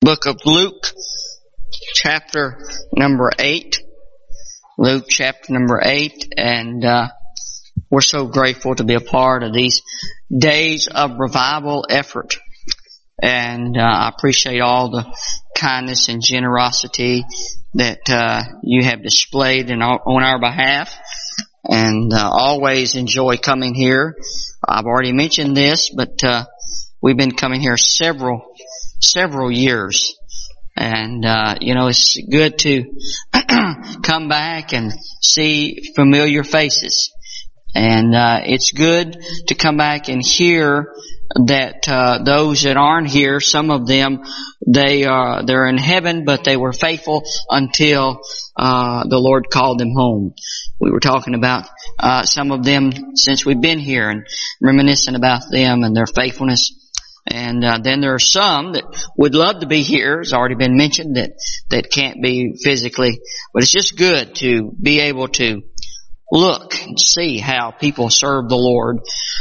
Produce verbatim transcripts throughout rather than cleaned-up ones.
book of Luke, chapter number eight. Luke chapter number eight, and uh, we're so grateful to be a part of these days of revival effort. And uh, I appreciate all the kindness and generosity that uh, you have displayed in our, on our behalf. And uh, always enjoy coming here. I've already mentioned this, but uh, we've been coming here several, several years. And, uh, you know, it's good to come back and see familiar faces. And, uh, it's good to come back and hear that, uh, those that aren't here, some of them, they are, they're in heaven, but they were faithful until, uh, the Lord called them home. We were talking about, uh, some of them since we've been here and reminiscing about them and their faithfulness. And uh, then there are some that would love to be here. It's already been mentioned that that can't be physically. But it's just good to be able to look and see how people serve the Lord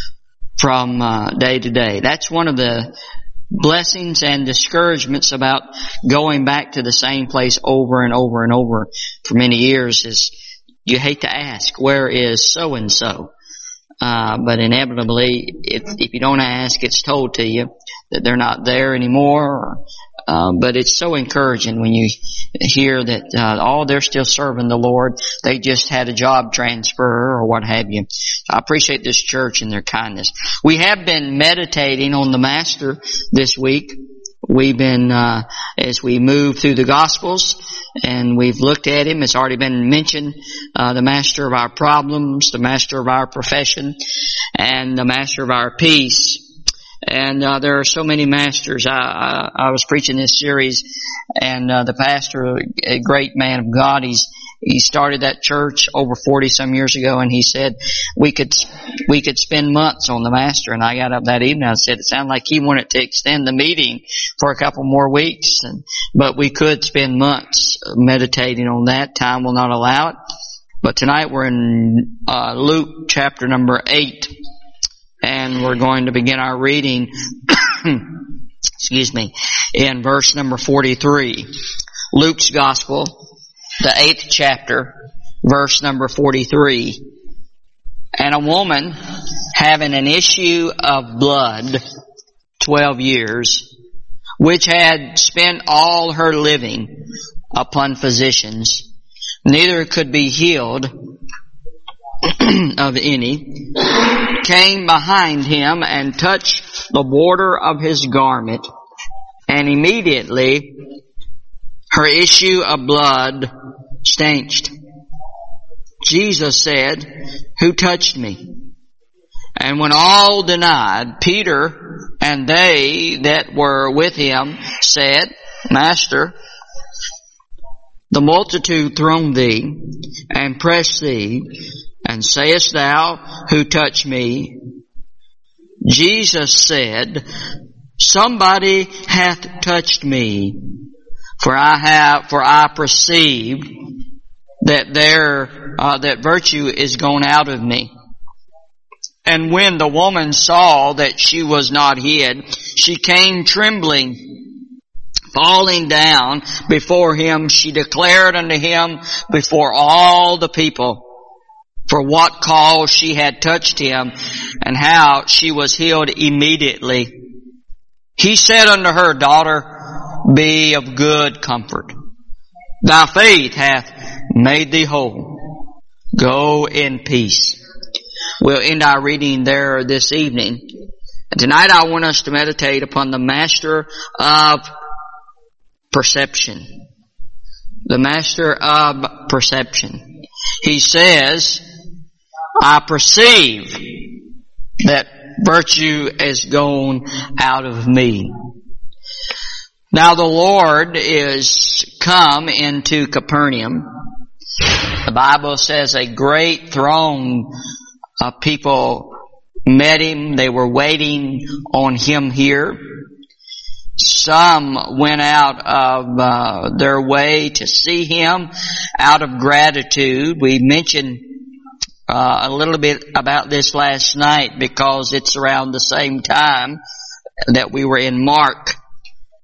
from uh, day to day. That's one of the blessings and discouragements about going back to the same place over and over and over for many years is you hate to ask, where is so-and-so? Uh, but inevitably, if, if you don't ask, it's told to you that they're not there anymore. Uh, but it's so encouraging when you hear that, uh, oh, they're still serving the Lord. They just had a job transfer or what have you. I appreciate this church and their kindness. We have been meditating on the Master this week. We've been, uh, as we move through the Gospels, and we've looked at Him. It's already been mentioned, uh, the Master of our problems, the Master of our profession, and the Master of our peace. And, uh, there are so many masters. I, I, I was preaching this series, and, uh, the pastor, a great man of God, he's, he started that church over forty some years ago, and he said we could we could spend months on the Master. And I got up that evening, I said it sounded like he wanted to extend the meeting for a couple more weeks, and but we could spend months meditating on that. Time will not allow it. But tonight we're in uh, Luke chapter number eight, and we're going to begin our reading. excuse me, in verse number forty-three. Luke's Gospel, the eighth chapter, verse number forty-three. And a woman having an issue of blood twelve years, which had spent all her living upon physicians, neither could be healed of any, came behind him and touched the border of his garment, and immediately her issue of blood stanched. Jesus said, "Who touched me?" And when all denied, Peter and they that were with him said, "Master, the multitude throng thee and press thee, and sayest thou, Who touched me?" Jesus said, "Somebody hath touched me, for I have, for I perceived that there, uh, that virtue is gone out of me." And when the woman saw that she was not hid, she came trembling, falling down before him. She declared unto him before all the people for what cause she had touched him, and how she was healed immediately. He said unto her, "Daughter, be of good comfort. Thy faith hath made thee whole. Go in peace." We'll end our reading there this evening. And tonight I want us to meditate upon the Master of Perception. The Master of Perception. He says, "I perceive that virtue is gone out of me." Now the Lord is come into Capernaum. The Bible says a great throng of people met Him. They were waiting on Him here. Some went out of uh, their way to see Him out of gratitude. We mentioned uh, a little bit about this last night because it's around the same time that we were in Mark.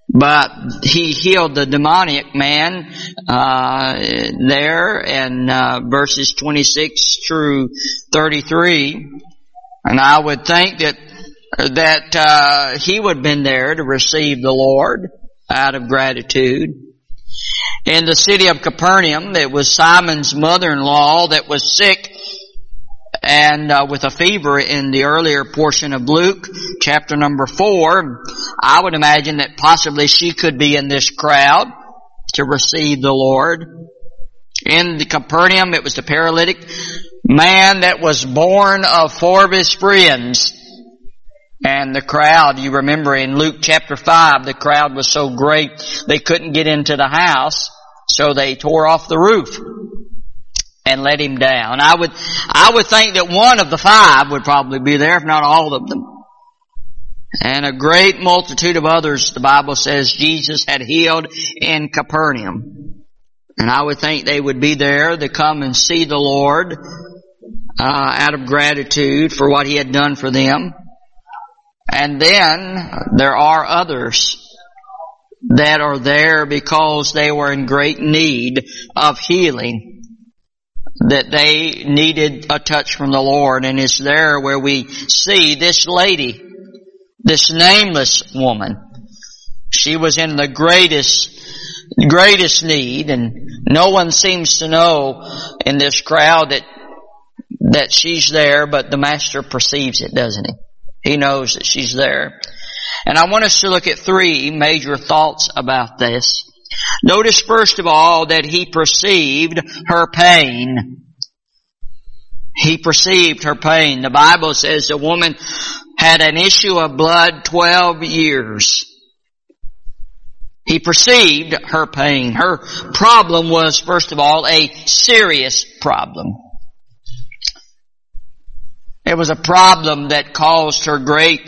But he healed the demoniac man uh there in uh, verses twenty-six through thirty-three. And I would think that that uh he would have been there to receive the Lord out of gratitude. In the city of Capernaum, it was Simon's mother-in-law that was sick and uh, with a fever in the earlier portion of Luke, chapter number four. I would imagine that possibly she could be in this crowd to receive the Lord. In the Capernaum, it was the paralytic man that was born of four of his friends. And the crowd, you remember in Luke chapter five, the crowd was so great they couldn't get into the house, so they tore off the roof and let him down. I would, I would think that one of the five would probably be there, if not all of them. And a great multitude of others, the Bible says, Jesus had healed in Capernaum. And I would think they would be there to come and see the Lord uh, out of gratitude for what He had done for them. And then there are others that are there because they were in great need of healing, that they needed a touch from the Lord. And it's there where we see this lady, this nameless woman. She was in the greatest, greatest need, and no one seems to know in this crowd that, that she's there, but the Master perceives it, doesn't He? He knows that she's there. And I want us to look at three major thoughts about this. Notice first of all that He perceived her pain. He perceived her pain. The Bible says the woman had an issue of blood twelve years. He perceived her pain. Her problem was, first of all, a serious problem. It was a problem that caused her great,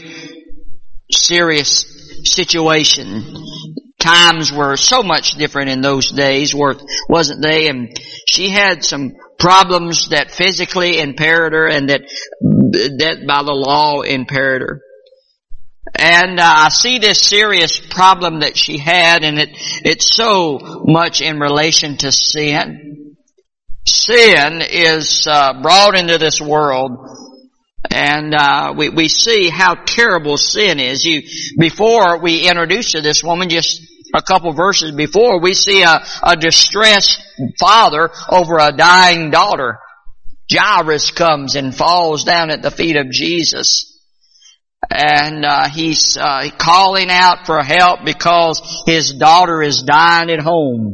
serious situation. Times were so much different in those days, wasn't they? And she had some problems that physically impaired her and that, that by the law impaired her. And uh, I see this serious problem that she had, and it, it's so much in relation to sin. Sin is uh, brought into this world. And uh we we see how terrible sin is. You before we introduce to this woman, just a couple verses before, we see a, a distressed father over a dying daughter. Jairus comes and falls down at the feet of Jesus, and uh he's uh calling out for help because his daughter is dying at home,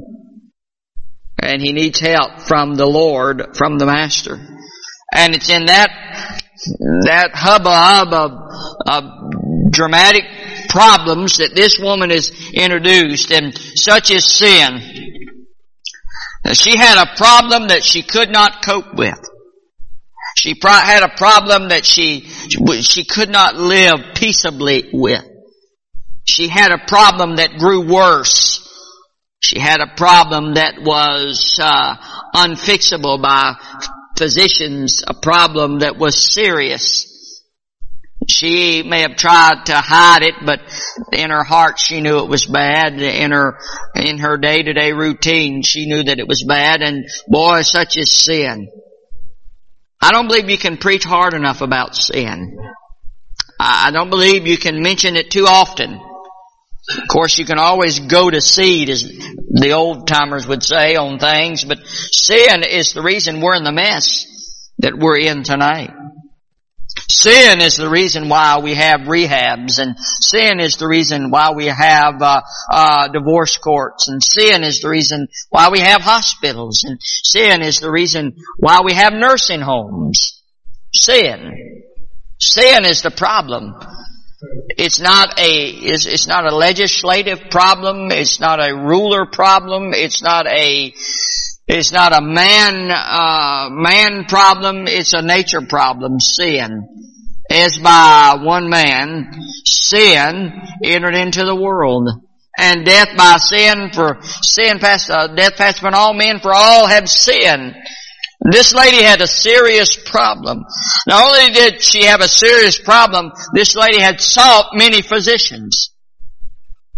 and he needs help from the Lord, from the Master. And it's in that that hubbub of, of dramatic problems that this woman is introduced, and such is sin. She had a problem that she could not cope with. She pro- had a problem that she she could not live peaceably with. She had a problem that grew worse. She had a problem that was uh, unfixable by physicians, a problem that was serious. She may have tried to hide it, but in her heart she knew it was bad. In her, in her day-to-day routine, she knew that it was bad, and boy, such is sin. I don't believe you can preach hard enough about sin. I don't believe you can mention it too often. Of course, you can always go to seed, as the old timers would say, on things, but sin is the reason we're in the mess that we're in tonight. Sin is the reason why we have rehabs, and sin is the reason why we have uh, uh divorce courts, and sin is the reason why we have hospitals, and sin is the reason why we have nursing homes. Sin. Sin is the problem. It's not a, it's, it's not a legislative problem. It's not a ruler problem. It's not a, it's not a man, uh, man problem. It's a nature problem. Sin. As by one man, sin entered into the world. And death by sin, for sin passed, uh, death passed upon all men, for all have sinned. This lady had a serious problem. Not only did she have a serious problem, this lady had sought many physicians.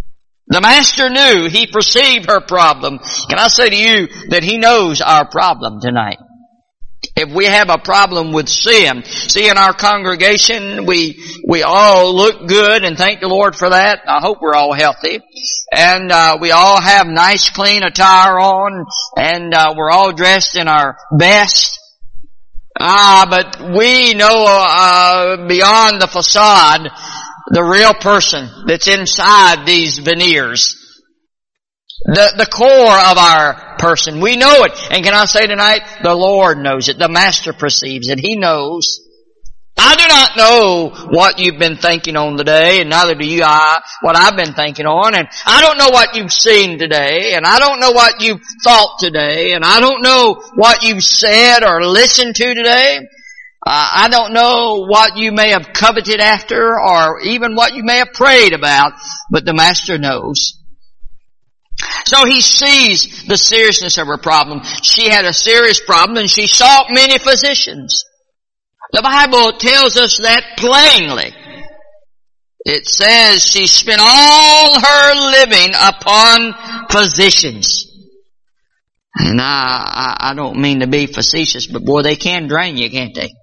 The Master knew. He perceived her problem. Can I say to you that He knows our problem tonight? If we have a problem with sin, see, in our congregation, we we all look good, and thank the Lord for that. I hope we're all healthy. And uh, we all have nice, clean attire on, and uh, we're all dressed in our best. Ah, but we know uh, beyond the facade the real person that's inside these veneers. The, the core of our person. We know it. And can I say tonight, the Lord knows it. The Master perceives it. He knows. I do not know what you've been thinking on today, and neither do you I, what I've been thinking on. And I don't know what you've seen today, and I don't know what you've thought today, and I don't know what you've said or listened to today. Uh, I don't know what you may have coveted after, or even what you may have prayed about, but the Master knows. So He sees the seriousness of her problem. She had a serious problem, and she sought many physicians. The Bible tells us that plainly. It says she spent all her living upon physicians. And I, I, I don't mean to be facetious, but boy, they can drain you, can't they?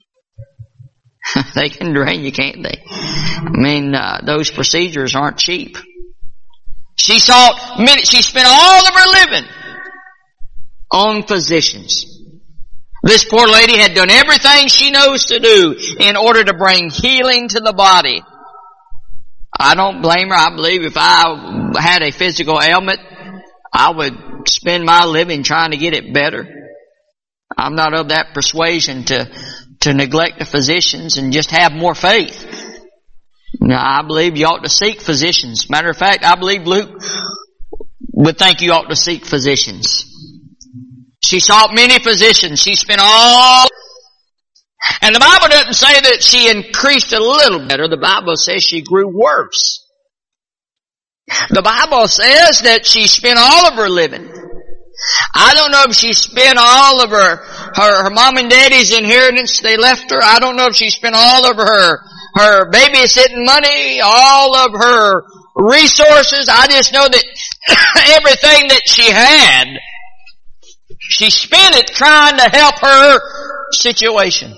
They can drain you, can't they? I mean, uh, those procedures aren't cheap. She sought many, she spent all of her living on physicians. This poor lady had done everything she knows to do in order to bring healing to the body. I don't blame her. I believe if I had a physical ailment, I would spend my living trying to get it better. I'm not of that persuasion to, to neglect the physicians and just have more faith. Now, I believe you ought to seek physicians. Matter of fact, I believe Luke would think you ought to seek physicians. She sought many physicians. She spent all... And the Bible doesn't say that she increased a little better. The Bible says she grew worse. The Bible says that she spent all of her living. I don't know if she spent all of her, her, her mom and daddy's inheritance they left her. I don't know if she spent all of her, her babysitting money, all of her resources. I just know that everything that she had, she spent it trying to help her situation.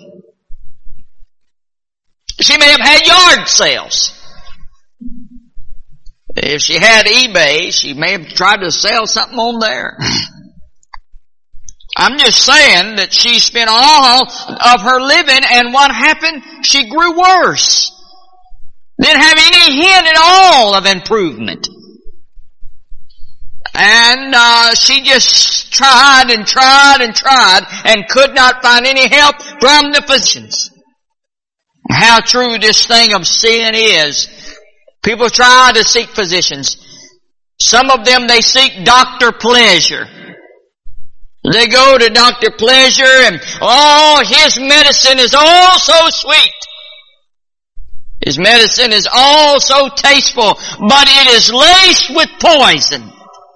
She may have had yard sales. If she had eBay, she may have tried to sell something on there. I'm just saying that she spent all of her living, and what happened? She grew worse. Didn't have any hint at all of improvement. And uh, she just tried and tried and tried and could not find any help from the physicians. How true this thing of sin is. People try to seek physicians. Some of them, they seek Doctor Pleasure. They go to Doctor Pleasure and, oh, his medicine is all so sweet. His medicine is all so tasteful, but it is laced with poison.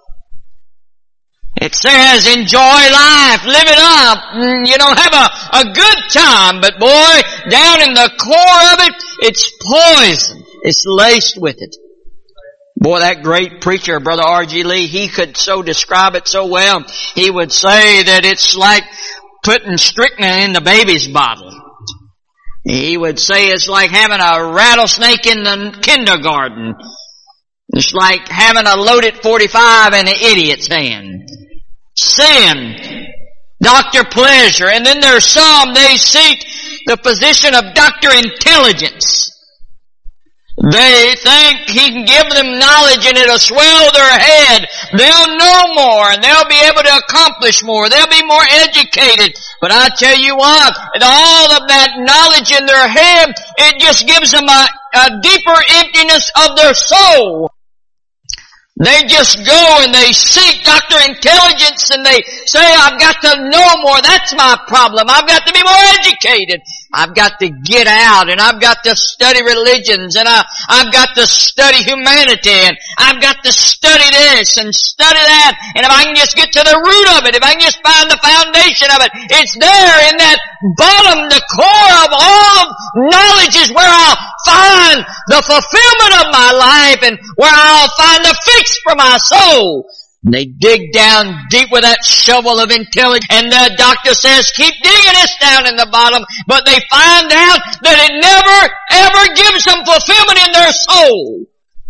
It says, enjoy life, live it up, you know, have a, a good time, but boy, down in the core of it, it's poison. It's laced with it. Boy, that great preacher, Brother R G Lee, he could so describe it so well. He would say that it's like putting strychnine in the baby's bottle. He would say it's like having a rattlesnake in the kindergarten. It's like having a loaded forty-five in an idiot's hand. Sin. Doctor Pleasure. And then there's some, they seek the position of Doctor Intelligence. They think he can give them knowledge and it'll swell their head. They'll know more and they'll be able to accomplish more. They'll be more educated. But I tell you what, all of that knowledge in their head, it just gives them a, a deeper emptiness of their soul. They just go and they seek Doctor Intelligence and they say, I've got to know more. That's my problem. I've got to be more educated. I've got to get out and I've got to study religions and I, I've got to study humanity and I've got to study this and study that. And if I can just get to the root of it, if I can just find the foundation of it, it's there in that bottom, the core of all of knowledge is where I'll find the fulfillment of my life and where I'll find the fix for my soul. And they dig down deep with that shovel of intelligence, and the doctor says, keep digging this down in the bottom, but they find out that it never, ever gives them fulfillment in their soul.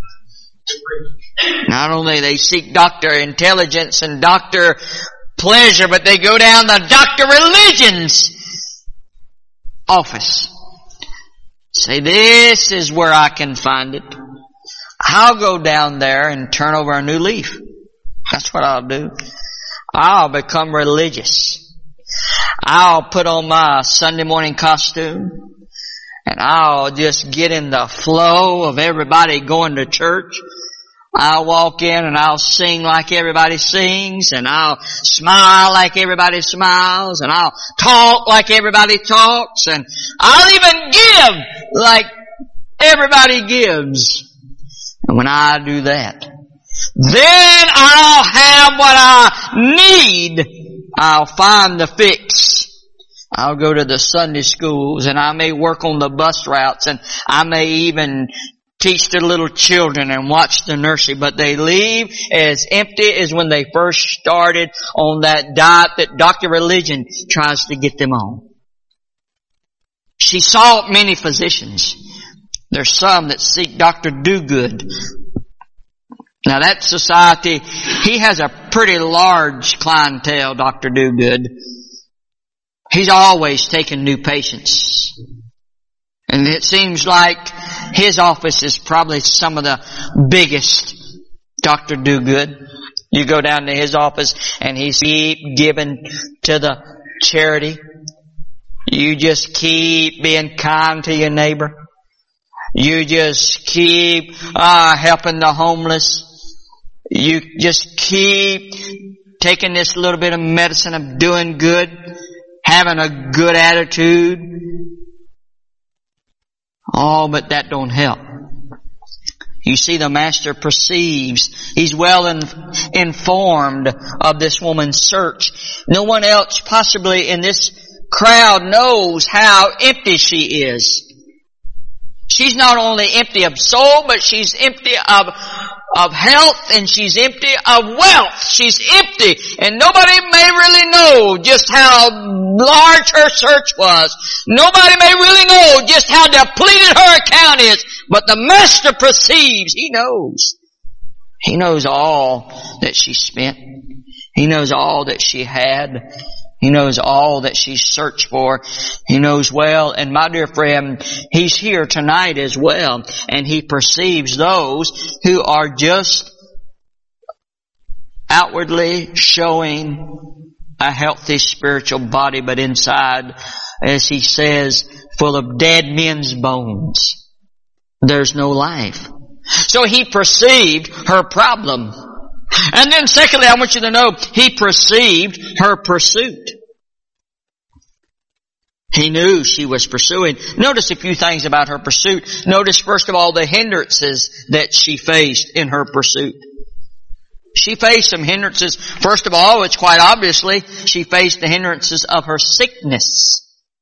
Not only they seek doctor intelligence and doctor pleasure, but they go down the doctor religion's office. Say, this is where I can find it. I'll go down there and turn over a new leaf. That's what I'll do. I'll become religious. I'll put on my Sunday morning costume and I'll just get in the flow of everybody going to church. I'll walk in and I'll sing like everybody sings and I'll smile like everybody smiles and I'll talk like everybody talks and I'll even give like everybody gives. And when I do that, then I'll have what I need. I'll find the fix. I'll go to the Sunday schools and I may work on the bus routes and I may even teach the little children and watch the nursery, but they leave as empty as when they first started on that diet that Doctor Religion tries to get them on. She sought many physicians. There's some that seek Doctor Do-Good. Now that society, he has a pretty large clientele, Doctor Do-Good. He's always taking new patients. And it seems like his office is probably some of the biggest, Doctor Do-Good. You go down to his office and he's keep giving to the charity. You just keep being kind to your neighbor. You just keep uh, helping the homeless. You just keep taking this little bit of medicine of doing good, having a good attitude. Oh, but that don't help. You see, the master perceives. He's well in, informed of this woman's search. No one else possibly in this crowd knows how empty she is. She's not only empty of soul, but she's empty of of health, and she's empty of wealth. She's empty, and nobody may really know just how large her search was. Nobody may really know just how depleted her account is, but the master perceives. He knows. He knows all that she spent. He knows all that she had. He knows all that she searched for. He knows well. And my dear friend, He's here tonight as well. And He perceives those who are just outwardly showing a healthy spiritual body, but inside, as He says, full of dead men's bones. There's no life. So He perceived her problem. And then secondly, I want you to know, He perceived her pursuit. He knew she was pursuing. Notice a few things about her pursuit. Notice first of all the hindrances that she faced in her pursuit. She faced some hindrances. First of all, it's quite obviously, she faced the hindrances of her sickness.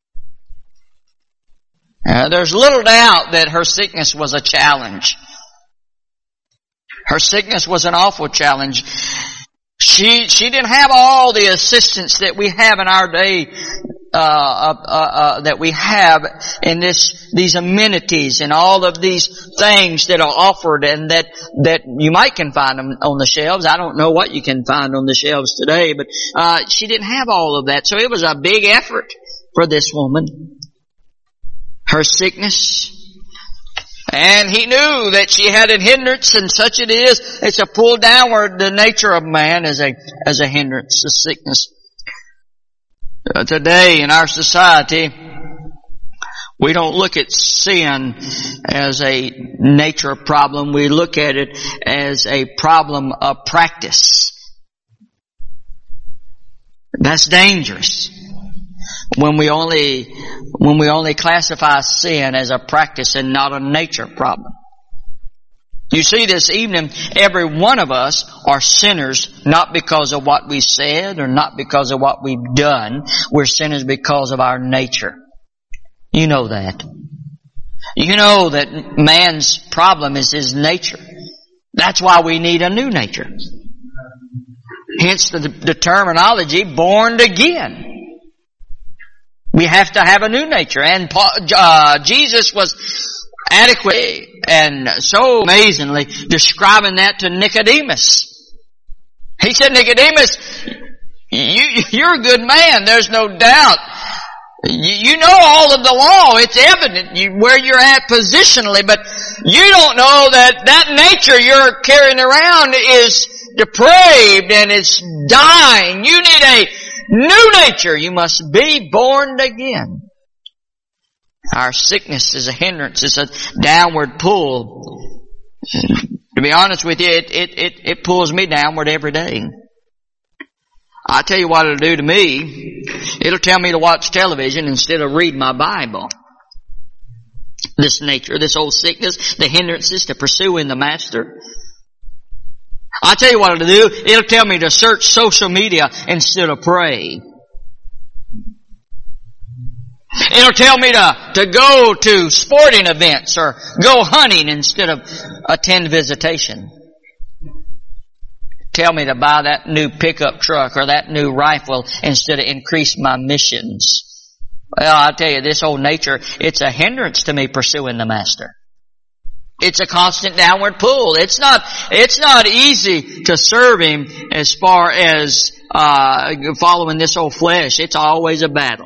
Uh, there's little doubt that her sickness was a challenge. Her sickness was an awful challenge. She she didn't have all the assistance that we have in our day, uh, uh, uh, that we have in this these amenities and all of these things that are offered, and that that you might can find them on the shelves. I don't know what you can find on the shelves today, but uh, she didn't have all of that, so it was a big effort for this woman. Her sickness. And he knew that she had a hindrance, and such it is. It's a pull downward. The nature of man as a as a hindrance, the sickness. Uh, today in our society, we don't look at sin as a nature problem. We look at it as a problem of practice. That's dangerous. When we only, when we only classify sin as a practice and not a nature problem. You see, this evening, every one of us are sinners, not because of what we said or not because of what we've done. We're sinners because of our nature. You know that. You know that man's problem is his nature. That's why we need a new nature. Hence the, the terminology, born again. We have to have a new nature. And uh, Jesus was adequate and so amazingly describing that to Nicodemus. He said, Nicodemus, you, you're a good man. There's no doubt. You, you know all of the law. It's evident you, where you're at positionally, but you don't know that that nature you're carrying around is depraved and it's dying. You need a new nature. You must be born again. Our sickness is a hindrance. It's a downward pull. To be honest with you, it, it, it, it pulls me downward every day. I tell you what it'll do to me. It'll tell me to watch television instead of read my Bible. This nature, this old sickness, the hindrances to pursuing the Master. I'll tell you what it'll do. It'll tell me to search social media instead of pray. It'll tell me to, to go to sporting events or go hunting instead of attend visitation. Tell me to buy that new pickup truck or that new rifle instead of increase my missions. Well, I'll tell you, this old nature, it's a hindrance to me pursuing the Master. It's a constant downward pull. It's not, it's not easy to serve Him as far as, uh, following this old flesh. It's always a battle.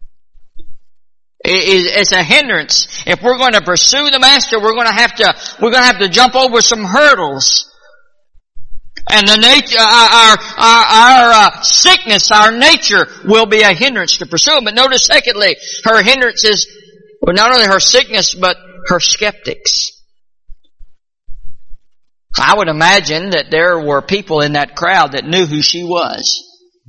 It's a hindrance. If we're going to pursue the Master, we're going to have to, we're going to have to jump over some hurdles. And the nature, our, our, our uh, sickness, our nature will be a hindrance to pursue. But notice secondly, her hindrance is, well, not only her sickness, but her skeptics. I would imagine that there were people in that crowd that knew who she was.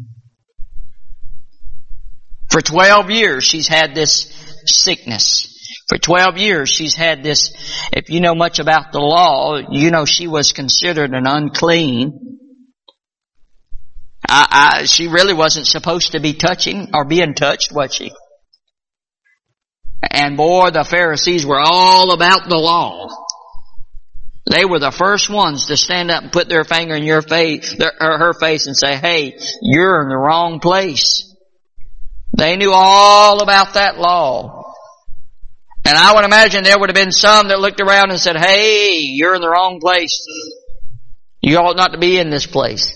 For twelve years, she's had this sickness. For twelve years, she's had this, if you know much about the law, you know she was considered an unclean. I, I, she really wasn't supposed to be touching or being touched, was she? And boy, the Pharisees were all about the law. They were the first ones to stand up and put their finger in your face, their, or her face, and say, "Hey, you're in the wrong place." They knew all about that law. And I would imagine there would have been some that looked around and said, "Hey, you're in the wrong place. You ought not to be in this place.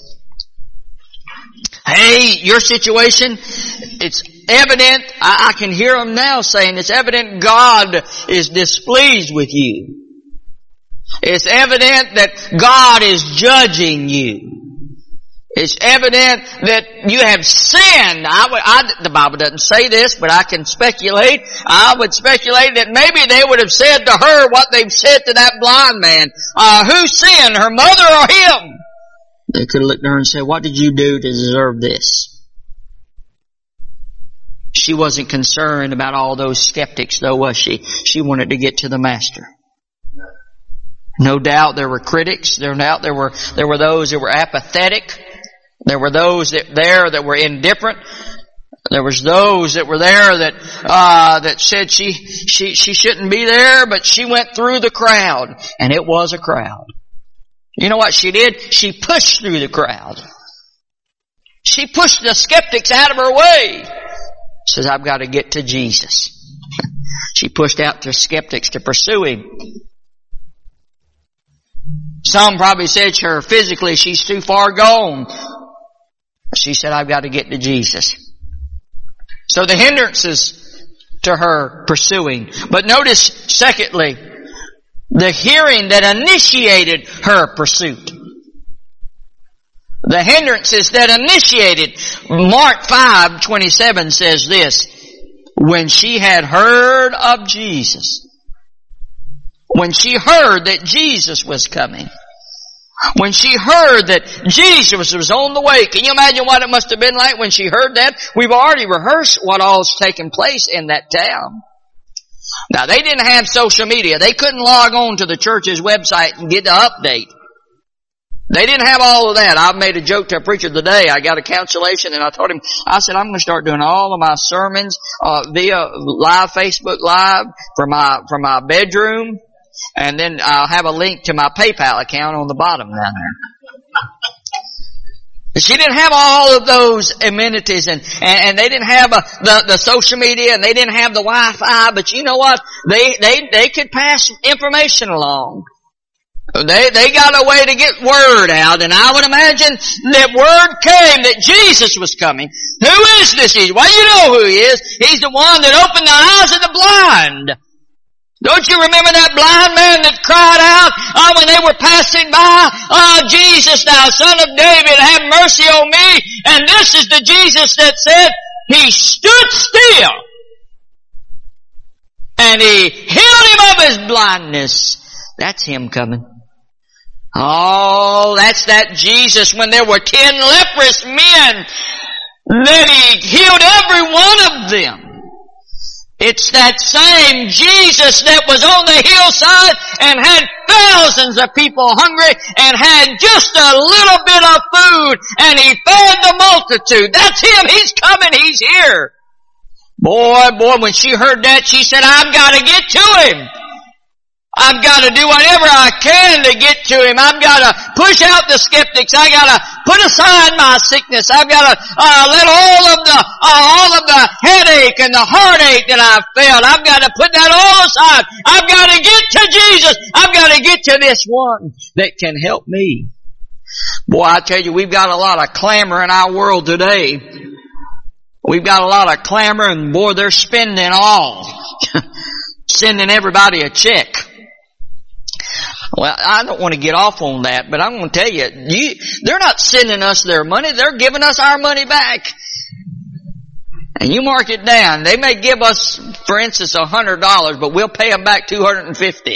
Hey, your situation, it's evident," I, I can hear them now saying, "It's evident God is displeased with you. It's evident that God is judging you. It's evident that you have sinned." I would, I, the Bible doesn't say this, but I can speculate. I would speculate that maybe they would have said to her what they've said to that blind man. Uh, who sinned, her mother or him? They could have looked at her and said, "What did you do to deserve this?" She wasn't concerned about all those skeptics, though, was she? She wanted to get to the Master. No doubt there were critics. No doubt there were, there were those that were apathetic. There were those that there that were indifferent. There was those that were there that uh that said she she she shouldn't be there, but she went through the crowd, and it was a crowd. You know what she did? She pushed through the crowd. She pushed the skeptics out of her way. Says, "I've got to get to Jesus." She pushed out the skeptics to pursue Him. Some probably said to her physically, "She's too far gone." She said, "I've got to get to Jesus." So the hindrances to her pursuing. But notice, secondly, the hearing that initiated her pursuit. The hindrances that initiated. Mark five twenty-seven says this, "When she had heard of Jesus," when she heard that Jesus was coming, When she heard that Jesus was on the way, can you imagine what it must have been like when she heard that? We've already rehearsed what all's taken place in that town. Now, they didn't have social media. They couldn't log on to the church's website and get the update. They didn't have all of that. I made a joke to a preacher today. I got a cancellation and I told him, I said, I'm going to start doing all of my sermons uh, via live Facebook Live from my, from my bedroom. And then I'll have a link to my PayPal account on the bottom down there. She didn't have all of those amenities, and, and, and they didn't have a, the, the social media, and they didn't have the Wi-Fi, but you know what? They, they, they could pass information along. They, they got a way to get word out, and I would imagine that word came that Jesus was coming. Who is this? Well, you know who he is. He's the one that opened the eyes of the blind. Don't you remember that blind man that cried out uh, when they were passing by, "Oh, Jesus, thou son of David, have mercy on me." And this is the Jesus that said, he stood still and he healed him of his blindness. That's him coming. Oh, that's that Jesus when there were ten leprous men that he healed every one of them. It's that same Jesus that was on the hillside and had thousands of people hungry and had just a little bit of food and he fed the multitude. That's him. He's coming. He's here. Boy, boy, when she heard that, she said, I've got to get to him. I've got to do whatever I can to get to him. I've got to push out the skeptics. I've got to put aside my sickness. I've got to uh, let all of the uh, all of the headache and the heartache that I've felt, I've got to put that all aside. I've got to get to Jesus. I've got to get to this one that can help me. Boy, I tell you, we've got a lot of clamor in our world today. We've got a lot of clamor, and boy, they're spending all. Sending everybody a check. Well, I don't want to get off on that, but I'm going to tell you, you, they're not sending us their money, they're giving us our money back. And you mark it down. They may give us, for instance, a hundred dollars, but we'll pay them back two hundred and fifty.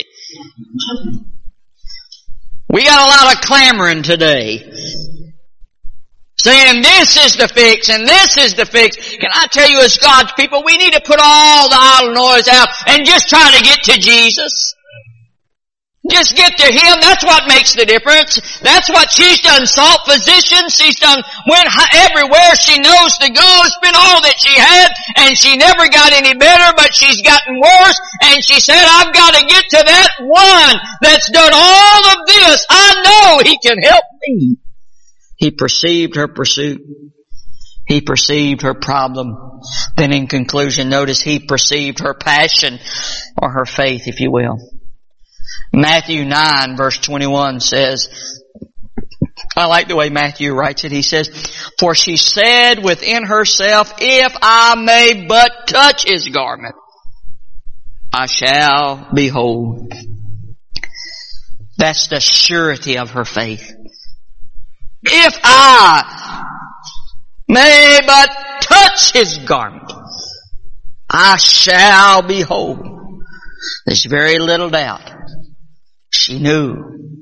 We got a lot of clamoring today, saying this is the fix and this is the fix. Can I tell you, as God's people, we need to put all the idle noise out and just try to get to Jesus. Just get to him. That's what makes the difference. That's what she's done. Sought physicians. She's done, went everywhere she knows to go. Spent all that she had, and she never got any better, but she's gotten worse. And she said, I've got to get to that one that's done all of this. I know he can help me. He perceived her pursuit. He perceived her problem. Then in conclusion, notice he perceived her passion, or her faith, if you will. Matthew nine verse twenty-one says, I like the way Matthew writes it. He says, for she said within herself, if I may but touch his garment, I shall be whole. That's the surety of her faith. If I may but touch his garment, I shall be whole. There's very little doubt. She knew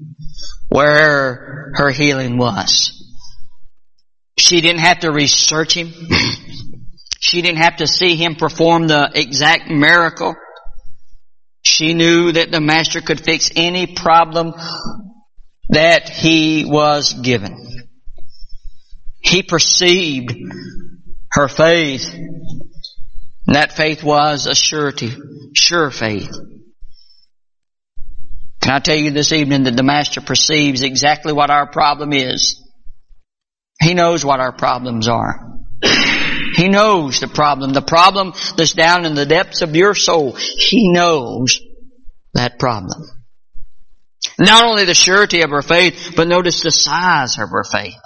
where her healing was. She didn't have to research him. She didn't have to see him perform the exact miracle. She knew that the Master could fix any problem that he was given. He perceived her faith, and that faith was a surety, sure faith. Can I tell you this evening that the Master perceives exactly what our problem is? He knows what our problems are. He knows the problem. The problem that's down in the depths of your soul. He knows that problem. Not only the surety of her faith, but notice the size of her faith.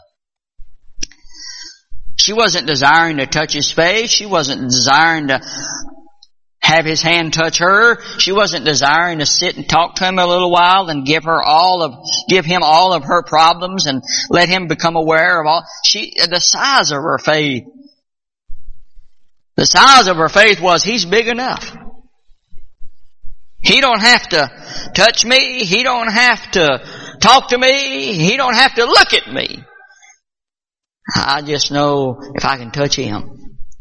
She wasn't desiring to touch his face. She wasn't desiring to have his hand touch her. She wasn't desiring to sit and talk to him a little while and give her all of, give him all of her problems and let him become aware of all. She, the size of her faith, the size of her faith was, he's big enough. He don't have to touch me. He don't have to talk to me. He don't have to look at me. I just know if I can touch him.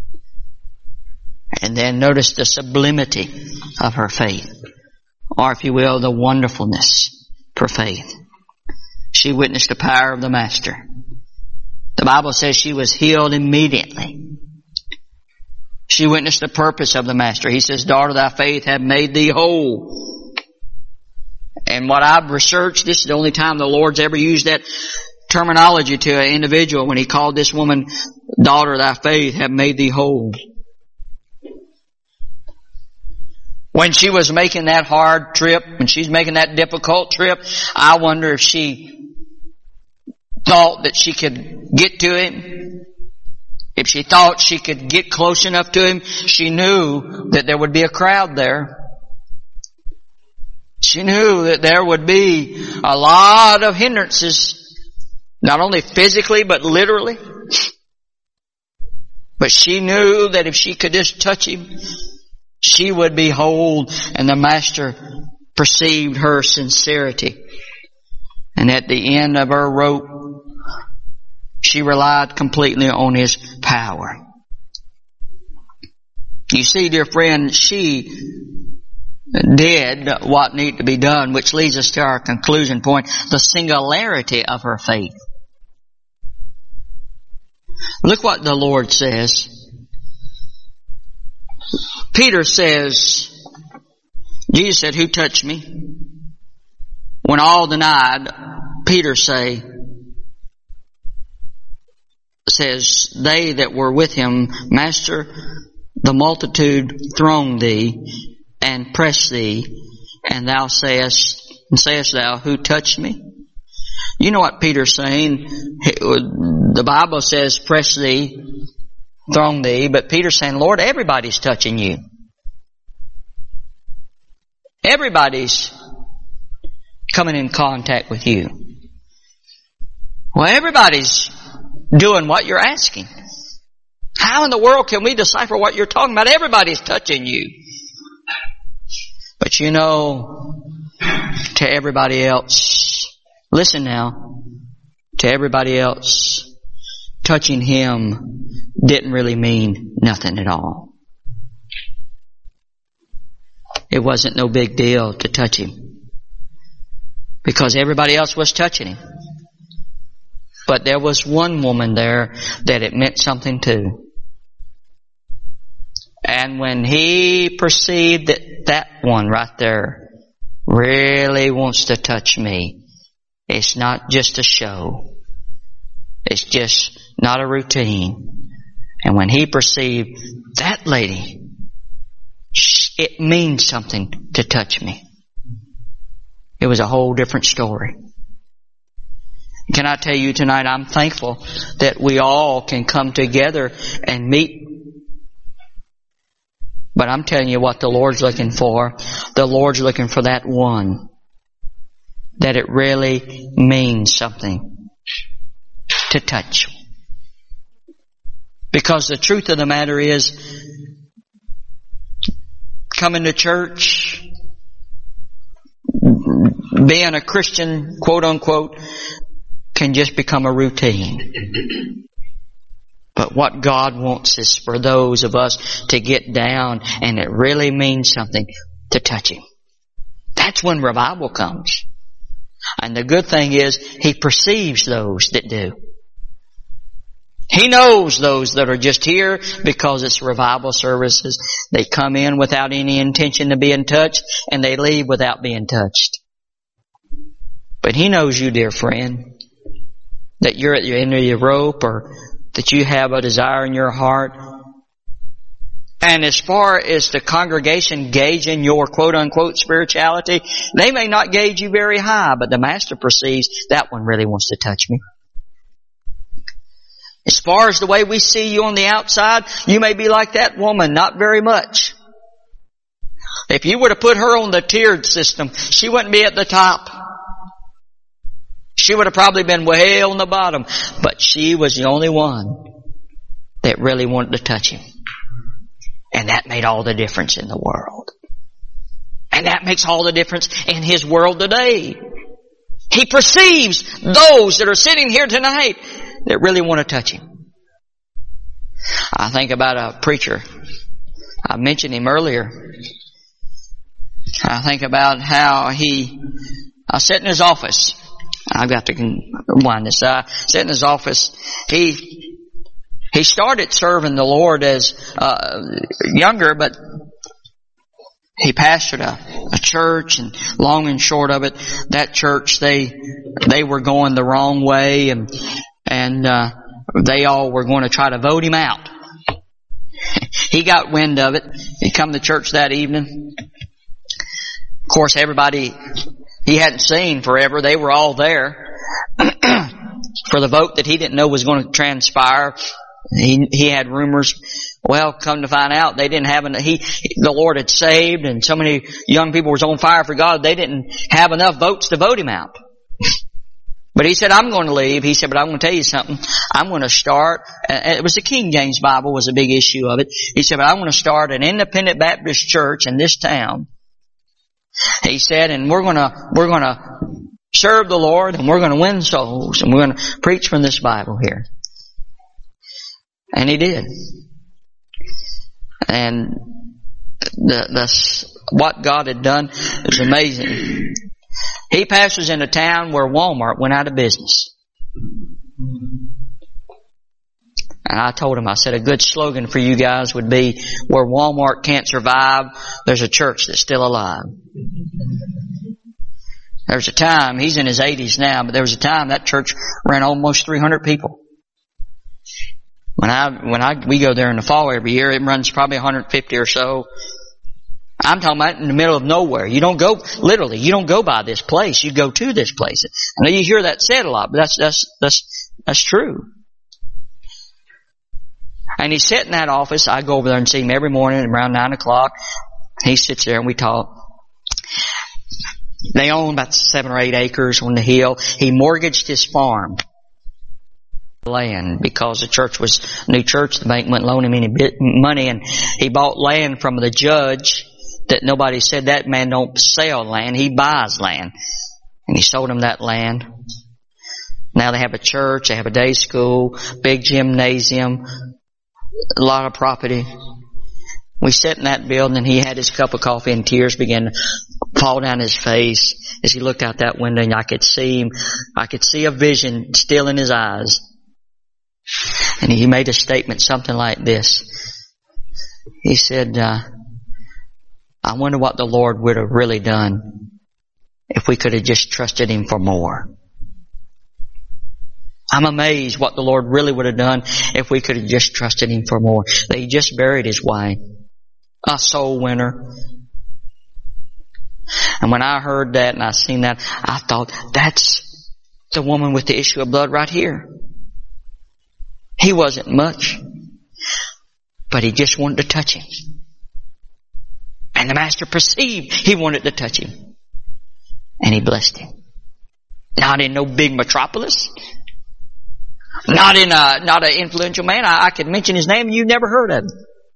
And then notice the sublimity of her faith. Or if you will, the wonderfulness of her faith. She witnessed the power of the Master. The Bible says she was healed immediately. She witnessed the purpose of the Master. He says, daughter, thy faith hath made thee whole. And what I've researched, this is the only time the Lord's ever used that terminology to an individual when He called this woman, daughter, thy faith hath made thee whole. When she was making that hard trip, when she's making that difficult trip, I wonder if she thought that she could get to Him. If she thought she could get close enough to Him, she knew that there would be a crowd there. She knew that there would be a lot of hindrances, not only physically but literally. But she knew that if she could just touch Him, she would be whole, and the Master perceived her sincerity. And at the end of her rope, she relied completely on His power. You see, dear friend, she did what needed to be done, which leads us to our conclusion point, the singularity of her faith. Look what the Lord says. Peter says, Jesus said, who touched me? When all denied, Peter say, says, they that were with him, Master, the multitude throng thee and press thee, and thou sayest, and sayest thou, who touched me? You know what Peter's saying? The Bible says, press thee, throng thee, but Peter's saying, Lord, everybody's touching you. Everybody's coming in contact with you. Well, everybody's doing what you're asking. How in the world can we decipher what you're talking about? Everybody's touching you. But you know, to everybody else, listen now, to everybody else, touching Him didn't really mean nothing at all. It wasn't no big deal to touch Him, because everybody else was touching Him. But there was one woman there that it meant something to. And when He perceived that that one right there really wants to touch me, it's not just a show. It's just not a routine. And when He perceived that lady, it means something to touch me, it was a whole different story. Can I tell you tonight, I'm thankful that we all can come together and meet. But I'm telling you what the Lord's looking for. The Lord's looking for that one that it really means something to touch. Because the truth of the matter is, coming to church, being a Christian, quote unquote, can just become a routine. But what God wants is for those of us to get down and it really means something to touch Him. That's when revival comes. And the good thing is, He perceives those that do. He knows those that are just here because it's revival services. They come in without any intention of being touched, and they leave without being touched. But He knows you, dear friend, that you're at the end of your rope, or that you have a desire in your heart. And as far as the congregation gauging your quote-unquote spirituality, they may not gauge you very high, but the Master perceives that one really wants to touch me. As far as the way we see you on the outside, you may be like that woman, not very much. If you were to put her on the tiered system, she wouldn't be at the top. She would have probably been way on the bottom. But she was the only one that really wanted to touch Him. And that made all the difference in the world. And that makes all the difference in His world today. He perceives those that are sitting here tonight that really want to touch Him. I think about a preacher. I mentioned him earlier. I think about how he, I sat in his office. I've got to rewind this. I sat in his office. He, he started serving the Lord as uh, younger, but he pastored a, a church, and long and short of it, that church, they, they were going the wrong way, and, and, uh, they all were going to try to vote him out. He got wind of it. He come to church that evening. Of course, everybody he hadn't seen forever, they were all there for the vote that he didn't know was going to transpire. He he had rumors. Well, come to find out, they didn't have enough. He the Lord had saved, and so many young people was on fire for God. They didn't have enough votes to vote him out. But he said, I'm going to leave. He said, but I'm going to tell you something. I'm going to start, it was the King James Bible was a big issue of it. He said, but I'm going to start an independent Baptist church in this town. He said, and we're going to, we're going to serve the Lord, and we're going to win souls, and we're going to preach from this Bible here. And he did. And the, the, what God had done is amazing. He pastors in a town where Walmart went out of business. And I told him, I said, a good slogan for you guys would be, where Walmart can't survive, there's a church that's still alive. There was a time, he's in his eighties now, but there was a time that church ran almost three hundred people. When I, when I, we go there in the fall every year, it runs probably one hundred fifty or so. I'm talking about in the middle of nowhere. You don't go, literally, you don't go by this place. You go to this place. I know you hear that said a lot, but that's, that's, that's, that's true. And he sat in that office. I go over there and see him every morning around nine o'clock. He sits there and we talk. They own about seven or eight acres on the hill. He mortgaged his farm land because the church was a new church. The bank wouldn't loan him any bit money, and he bought land from the judge that nobody said that man don't sell land. He buys land. And he sold him that land. Now they have a church, they have a day school, big gymnasium, a lot of property. We sat in that building, and he had his cup of coffee, and tears began to fall down his face as he looked out that window, and I could see him, I could see a vision still in his eyes. And he made a statement, something like this. He said, uh, I wonder what the Lord would have really done if we could have just trusted Him for more. I'm amazed what the Lord really would have done if we could have just trusted Him for more. They just buried his wife, a soul winner. And when I heard that and I seen that, I thought, that's the woman with the issue of blood right here. He wasn't much, but he just wanted to touch him. And the master perceived he wanted to touch him. And he blessed him. Not in no big metropolis. Not in a, not an influential man. I, I could mention his name and you've never heard of him.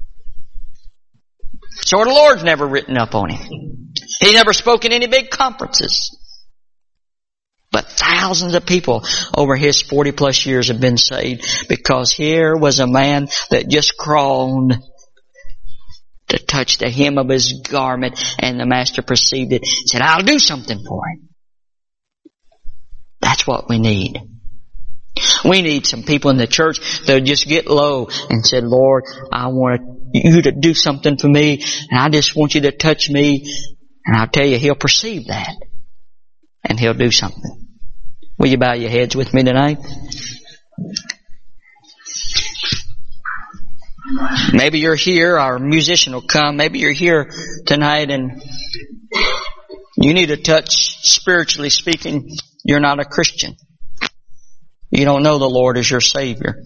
So the Lord's never written up on him. He never spoke in any big conferences. But thousands of people over his forty plus years have been saved because here was a man that just crawled to touch the hem of his garment, and the master perceived it and said, I'll do something for him. That's what we need. We need some people in the church that just get low and said, Lord, I want you to do something for me, and I just want you to touch me. And I'll tell you, He'll perceive that. And He'll do something. Will you bow your heads with me tonight? Maybe you're here, our musician will come. Maybe you're here tonight and you need a touch, spiritually speaking. You're not a Christian. You don't know the Lord as your Savior.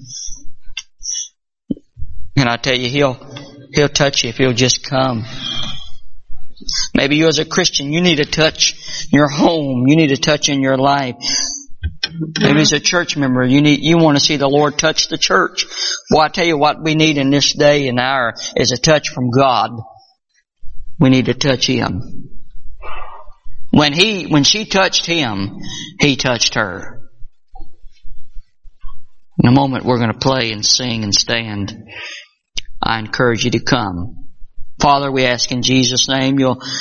And I tell you, He'll, He'll touch you if you'll just come. Maybe you as a Christian, you need a touch in your home. You need a touch in your life. Maybe as a church member, you need, you want to see the Lord touch the church. Well, I tell you what we need in this day and hour is a touch from God. We need to touch Him. When he, when she touched him, he touched her. In a moment we're going to play and sing and stand. I encourage you to come. Father, we ask in Jesus' name you'll